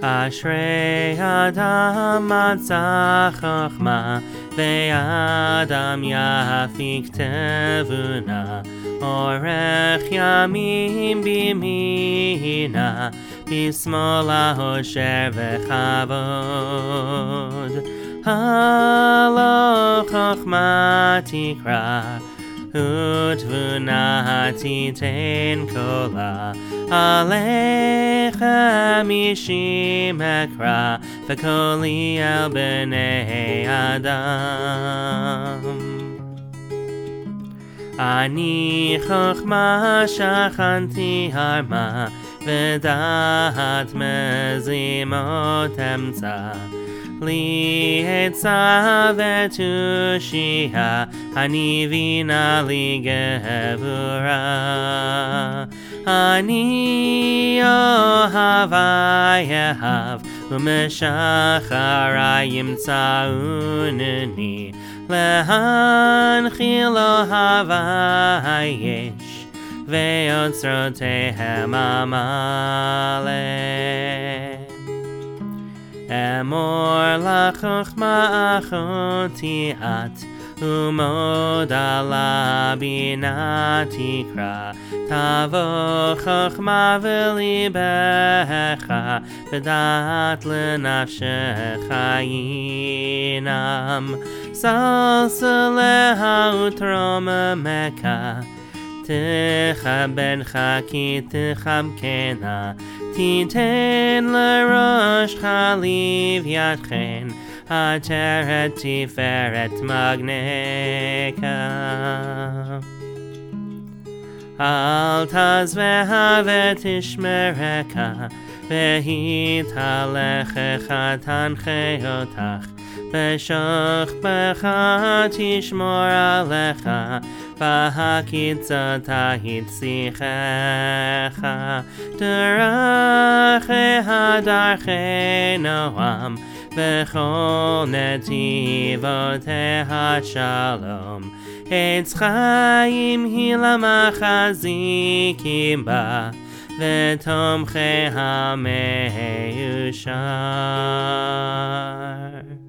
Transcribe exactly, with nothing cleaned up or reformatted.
אשרי אדם מצא חכמה, ואדם יפיק תבונה, אורך ימים בימינה, בשמאלה אושר וכבוד. הלא חכמה תקרא, ותבונה תיתן קולה, עליכם אישים אקרא, וקולי אל בני אדם. אני חכמה שכנתי הרמה, ודעת מזימות אמצע, לי עצה ותושייה, אני בינה לי גבורה. אני אוהבה יאהב, ומשחרה ימצאונני, להנחיל אוהבה יש, ואוצרותיהם המלא. אמור לך חכמה אחותי את, ומוד על הבינה תקרא, תבוא חכמה ולבך, ודעת לנפשך ינם, סלסליה ותרוממך, תכבדך כי תחבקנה, תיתן לראש חליב ידכן, עטרת תפארת מגנקה. אל תעזבך ותשמרך, והיא תלכך תנחה אותך, בשוכבך תשמור עליך, בהקיצות תהית שיחך. דרכיה דרכי נועם, בכל נתיבותיה שלום, עץ חיים היא למחזיקים בה, ותומכיה מאושר.